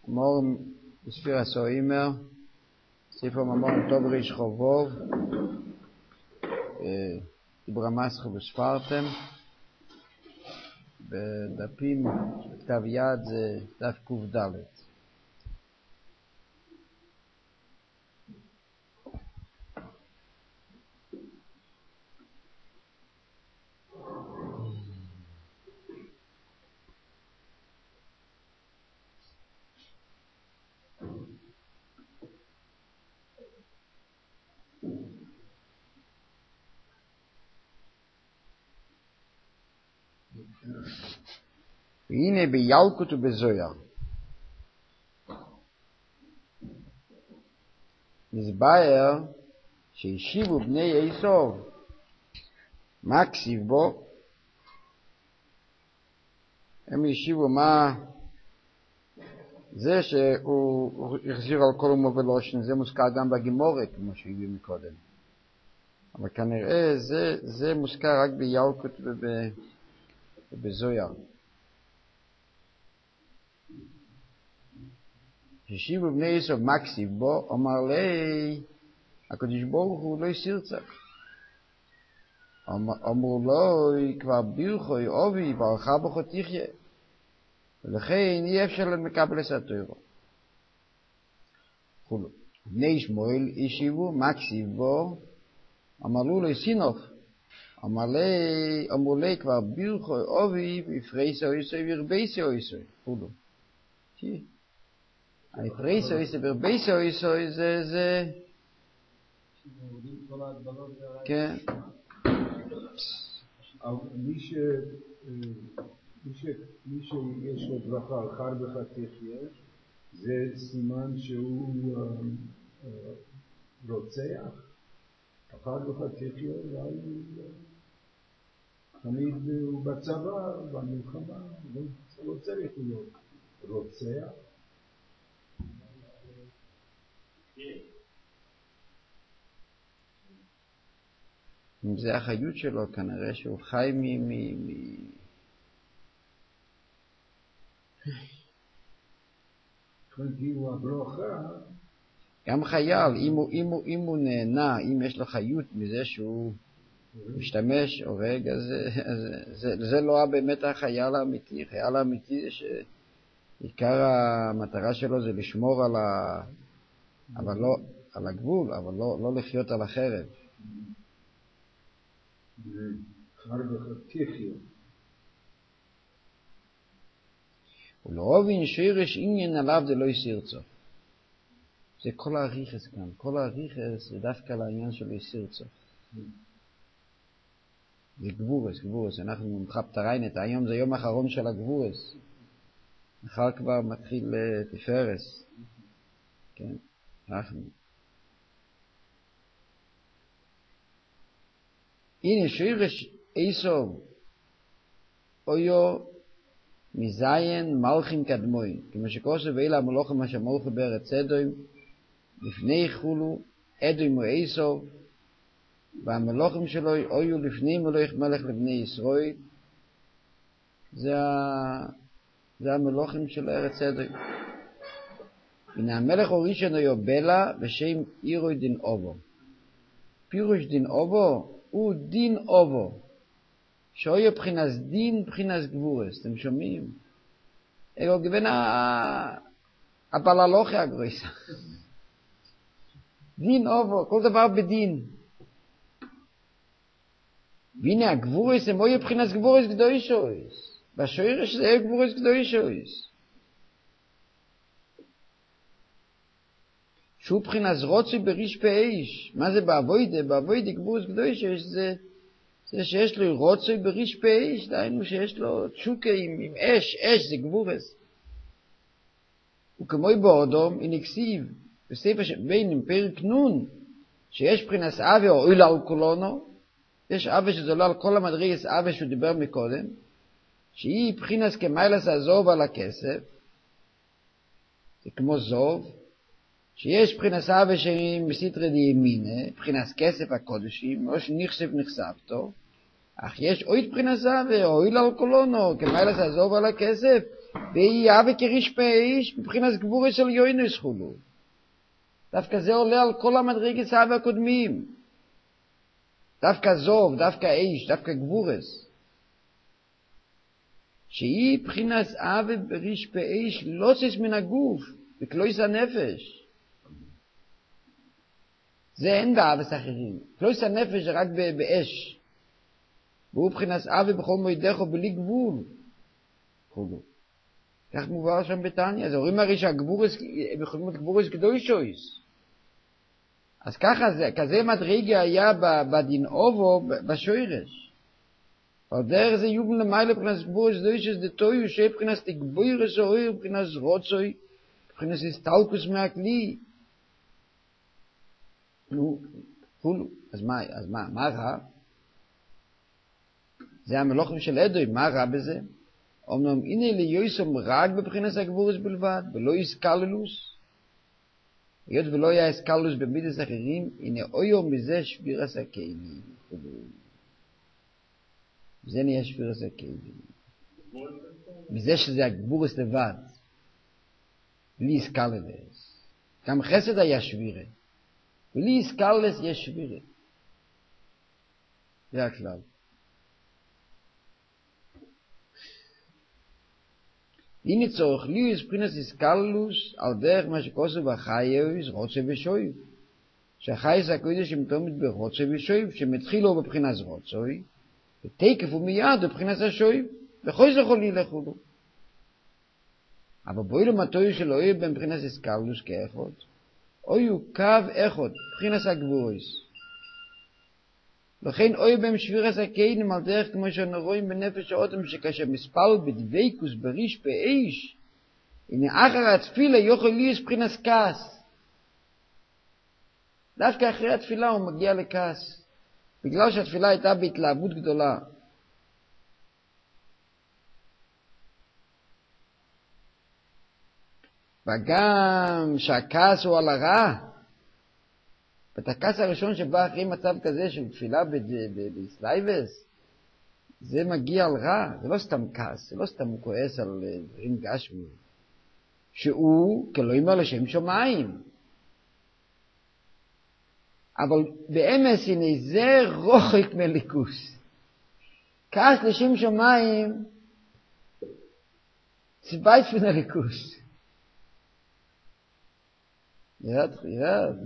מור בספיר הסוימר, ספר ממור טוב ריש חובוב, איברמסחו בספרתם, בדפים כתב יד זה דף ק"ד. והנה בילקוט ובזויר מסבר שהשיבו בני עשו מה כסיב בו. הם השיבו מה זה שהוא החזיר על כל אומו ולושן, זה מוזכר גם בגימורת כמו שהביאו מקודם, אבל כנראה זה מוזכר רק בילקוט ובזויר. השיבו בני עשו מה כסיב בו, אמר לי הקדוש ברוך הוא לא יסירצך. אמרו לו כבר בירכוי אובי ברכה בך תחיה, ולכן אי אפשר לקבל את התורה. בני שמואל השיבו מה כסיב בו, אמרו לו סינוף. אמרו לי כבר בירכוי אובי בפרייסו יסוי וירבייסו יסוי. הפרייסו יסוי וירבייסו יסוי זה כן. מי שיש לו ברכה על חר בך תחיה, זה סימן שהוא רוצח. חר בך תחיה, תמיד הוא בצבא, במלחמה, לא צריך להיות רוצח. אם זה החיות שלו, כנראה שהוא חי גם חייל, אם הוא נהנה, אם יש לו חיות מזה שהוא משתמש, הורג, אז זה לא באמת החייל האמיתי. החייל האמיתי זה שעיקר המטרה שלו זה לשמור אבל לא על הגבול, אבל לא לחיות על החרב. ולא הבין שירש עניין עליו זה לא יסירצו. זה כל הריחס כאן. כל הריחס זה דווקא לעניין של יסירצו. זה גבורס. אנחנו מחפת הריינת. היום זה יום האחרון של הגבורס. מחר כבר מתחיל תפארס. כן, אנחנו. הנה שירש עשו אויו מזיין מלכים קדמוין, כמו שכוסו ואלה המלוכים אשר מלכו בארץ אדום לפני חולו אדום ועשו, והמלוכים שלו אויו לפני מלך לבני ישראל. זה המלוכים של ארץ אדום. הנה המלך הראשון אויו בלה בשם עירוי דין אובו. פירוש דין אובו הוא דין אובו, שאויו בחינס דין, בחינס גבורס. אתם שומעים? אלו גבין הבללוכי הגרויסה. דין אובו, כל דבר בדין. והנה הגבורס הם אויו בחינס גבורס קדושוס. בשורש זה גבורס קדושוס. שהוא בחינס רוצוי בריש פעיש. מה זה בעבוידה? בעבוידה גבורס קדושוס זה שיש לו רוצוי בריש פעיש, דהיינו שיש לו תשוקה עם אש, אש זה גבורס. וכמוי באודום, הנה כסיב, בספר שבין עם פרק נון, שיש בחינס אבי או אוילה על כולונו, יש אבי שזה עולה על כל המדרגס אבי שהוא דיבר מקודם, שהיא בחינס כמיילס הזוב על הכסף, זה כמו זוב, שיש בחינס אבי שהיא מסתרי דימינה, בחינס כסף הקודשים, או שנחשף נחשפתו, אך יש אוית בחינס אבי, או אוילה על כולונו, כמיילס הזוב על הכסף, והיא אהבה כריש באש, מבחינת גבורה של יוינס חולו. דווקא זה עולה על כל המדרגת אהבה הקודמים. דווקא זוב, דווקא אש, דווקא גבורס. שהיא מבחינת אהבה בריש באש, לא שיש מן הגוף, בכלויס הנפש. זה אין באהבס אחרים. כלויס הנפש זה רק באש. והוא מבחינת אהבה בכל מועדך בלי גבול. חולו. כך מובא שם בתניא. אז אומרים הרי שהגבורס, הם יכולים להיות גבורס קדושויס. אז ככה זה, כזה מדרגה היה בדין אובו בשוירש. אבל דרך זה יוגן למעלה מבחינת גבורס קדושויס דתויו שבחינת תגבוירס אוהר, מבחינת רוצוי, מבחינת הסתלקוס מהכלי. נו, חולו. אז מה רע? זה המלוכים של אדוי, מה רע בזה? אמנם הנה ליוסם רק בבחינת הגבורס בלבד, ולא יסקללוס. היות ולא היה יסקללוס במידס אחרים, הנה אויו מזה שבירס הכלים. זה נהיה שבירס הכלים. מזה שזה הגבורס לבד, בלי יסקללס. גם חסד היה שבירה. בלי יסקללס יש שבירה. זה הכלל. הנה צורך ליוס מבחינת איסקללוס על דרך מה שכוסו בחייס רוצה ושויב. שהחייס הקודש שמתומת ברוצה ושויב, שמתחילו בבחינת רוצוי, ותקף ומיד בבחינת השויב, וכל זה יכול ללכו לו. אבל בואי למטוי של אוי בבחינת איסקללוס כאחד, אוי הוא קו אחד, בבחינת הגבורס. לכן אוי בהם שבירס הכלים על דרך כמו שאנו רואים בנפש האוטם שכאשר מספל בדבקוס בריש באש, הנה אחר התפילה יוכל ליוס מבחינת כעס. דווקא אחרי התפילה הוא מגיע לכעס, בגלל שהתפילה הייתה בהתלהבות גדולה. וגם שהכעס הוא על הרע, ואת הכעס הראשון שבא אחרי מצב כזה של תפילה בסלייבס, זה מגיע על רע, זה לא סתם כעס, זה לא סתם הוא כועס על דברים גשמיים, שהוא כלומר לשם שמיים. אבל באמס הנה זה רוחק מליכוס. כעס לשם שמיים זה בית פן הליכוס. ירד.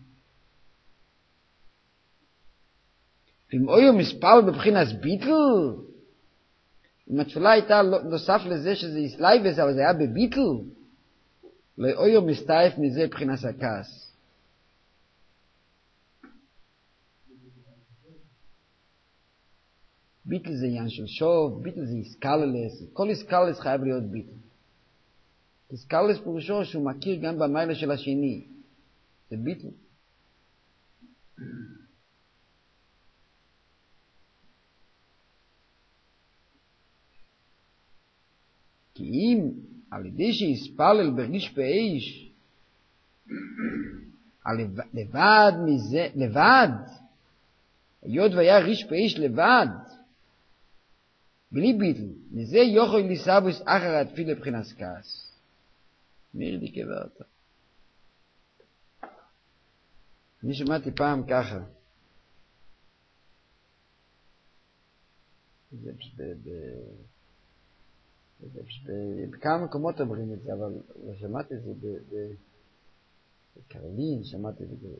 ואם אויו מספל בבחינת ביטל, אם התפילה הייתה נוסף לזה שזה יסלייבס, אבל זה היה בביטל, לא אויו מסתעף מזה בבחינת הכעס. ביטל זה עניין של שוב, ביטל זה איסקללס, כל איסקללס חייב להיות ביטל. איסקללס פירושו שהוא מכיר גם במיילה של השני, זה ביטל. כי אם על ידי שיספלל בריש באש, לבד מזה, לבד, היות והיה ריש באש לבד, בלי ביטל, מזה יוכל לסבוס אחר התפילה מבחינת כעס. מיר די כברת. אני שמעתי פעם ככה. זה בכמה מקומות אומרים את זה, אבל שמעתי את זה בקרלין, שמעתי את זה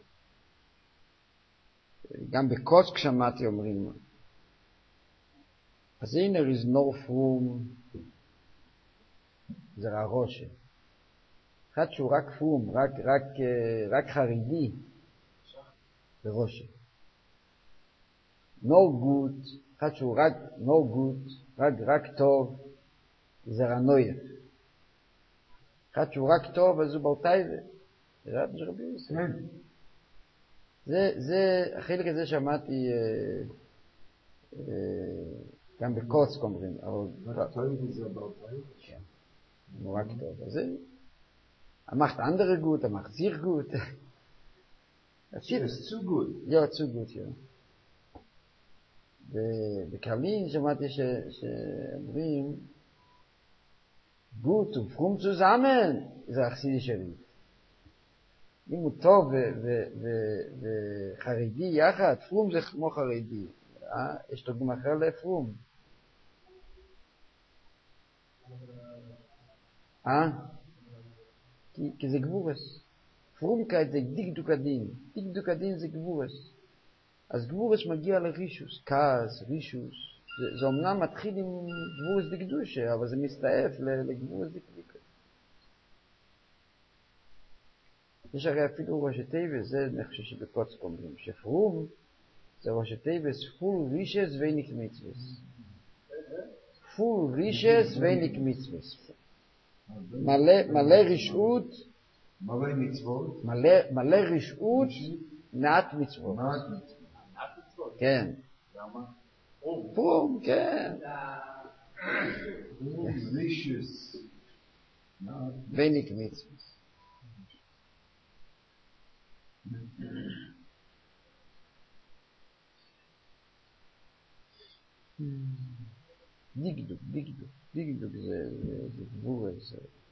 גם בקוסק שמעתי אומרים. אז הנה רזנור פרום זה רארושה. אחד שהוא רק פרום, רק חרדי זה רושה. no good, אחד שהוא רק no good, רק טוב זה רנויה. אחד שהוא רק טוב אז הוא באותייבה. זה רבי יוסף. זה החלק הזה שמעתי גם בקוצק אומרים. רק טוב זה באותייבה? כן. הוא רק טוב. אז זה macht andere gut, macht sich gut. Das ist zu gut. Ja, zu gut, ja. בקרלין שמעתי שאומרים gut und frum zusammen, ist ein chassidischer Ried. אם הוא טוב וחרדי יחד, פרום זה כמו חרדי. יש תרגום אחר לפרום. כי זה גבורס. פרום כעת זה דקדוק הדין. דקדוק הדין זה גבורס. אז גבורס מגיע לרישוס, כעס, רישוס. זה אומנם מתחיל עם גבורס דקדושה, אבל זה מסתעף לגבורס דקדוקה. יש הרי אפילו ראשי טייבס, זה אני חושב שבקוצק אומרים, שפרום זה ראשי טייבס פול רישס ואיניק מצווס. פול רישס ואיניק מצווס. מלא רשעות, מלא רשעות, מעט מצוות. כן. פרום, כן. רישס. ואיניק מצווס. דקדוק זה גבורס.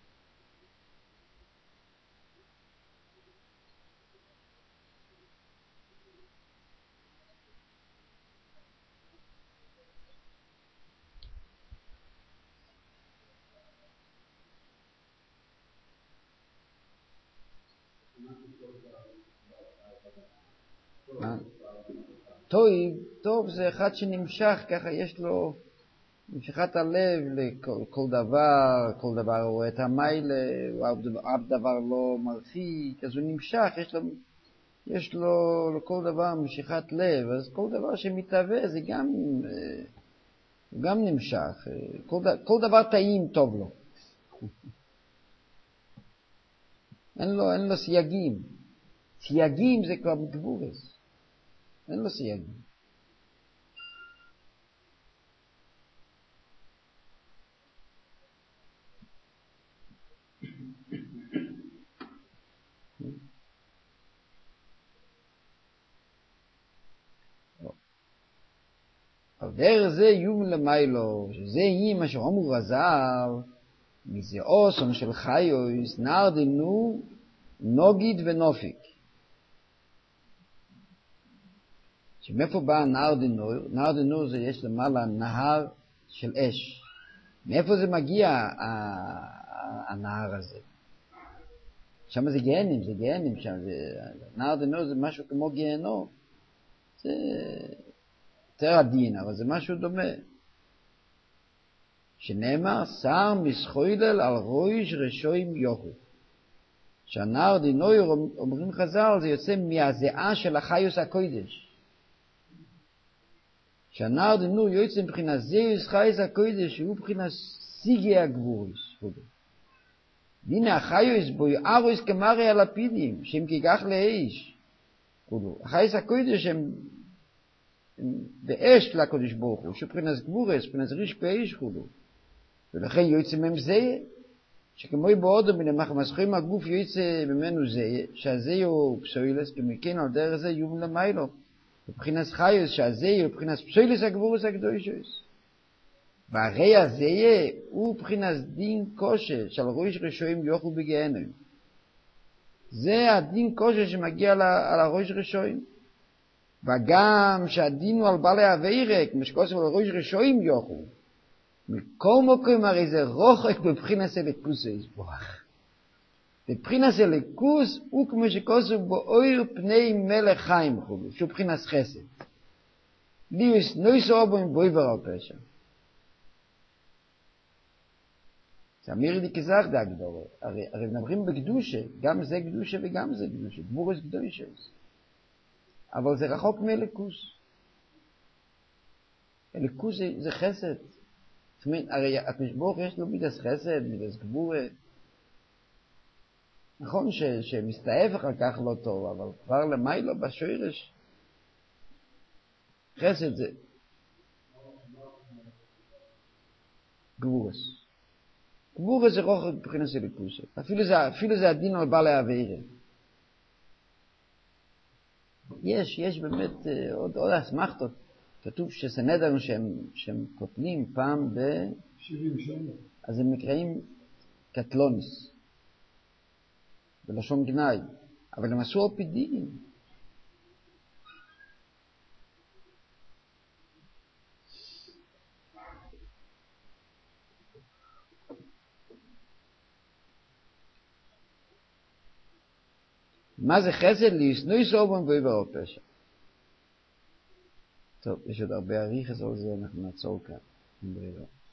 טוב זה אחד שנמשך, ככה יש לו נמשכת הלב לכל דבר, כל דבר הוא רואה את המיילה, אף דבר לא מרחיק, אז הוא נמשך, יש לו לכל דבר משיכת לב, אז כל דבר שמתהווה זה גם נמשך, כל דבר טעים טוב לו. אין לו סייגים. סייגים זה כבר בגבורס. אין לו סייגים. על דרך זה יום למיילו, שזה יהיה מה שאומרו רז"ל, מזה אוסון של חיוס, נרדנו נוגיד ונופיק. שמאיפה בא נרדנו? נרדנו זה יש למעלה נהר של אש. מאיפה זה מגיע הנהר הזה? שם זה גהנים, שם נרדנו זה משהו כמו גהנו. זה יותר עדין, אבל זה משהו דומה. שנאמר, שר מסחוילל על ראש רשועים יוכו. שהנהר דינוי אומרים חז"ל, זה יוצא מהזיעה של החיוס הקודש. שהנהר דינוי יוצא מבחינת זיוס חייס הקודש, שהוא מבחינת סיגי הגבוריס. והנה החיוס בו יארוס כמרי הלפידים, שהם כגח לאיש. החייס הקודש הם באש לקודש ברוך הוא, שבחינת גבורס, מבחינת ריש באיש חולו. ולכן יוצא מהם זה, שכמו באודו מן המסחורים הגוף יוצא ממנו זה, שהזה הוא פסוילס, כמכן על דרך זה יום למיילו. מבחינת חיוס, שהזה הוא מבחינת פסוילס הגבורס הקדושוס. והרי הזה הוא מבחינת דין קושה, של ראש רשועים יוכו בגהנם. זה הדין קושה שמגיע על הראש רשועים. וגם שהדין הוא על בעלי הווירק, כמו שקוסם על ראש רשועים יוכו. מכל מקום הרי זה רוחק בבחינת הליכוס יסבורך. בבחינת הליכוס הוא כמו שקוסם באויר פני מלך חיים חולו, שהוא בחינת חסד. ליוס נויסו אבו עם בויבר על פשע. זה אמיר לי כזך דאגדורו. הרי מדברים בקדושה, גם זה קדושה וגם זה קדושה, גבורס קדושה. אבל זה רחוק מהליכוס. הליכוס זה חסד. הרי הקדוש יש לו מידס חסד, מידס גבורה. נכון שמסתעף אחר כך לא טוב, אבל כבר למיילו בשורש. חסד זה גבורס. גבורס זה רוחק מבחינת הליכוס. אפילו זה הדין על בעלי העבירה. יש באמת עוד אסמכתות. כתוב שסנהדרין שהם קוטלים פעם 70 שנה. אז הם נקראים קטלונס, בלשון גנאי, אבל הם עשו על פי דין. מה זה חסד? לישנוי סובם ועבר פשע. טוב, יש עוד הרבה אריך, אז על זה אנחנו נעצור כאן.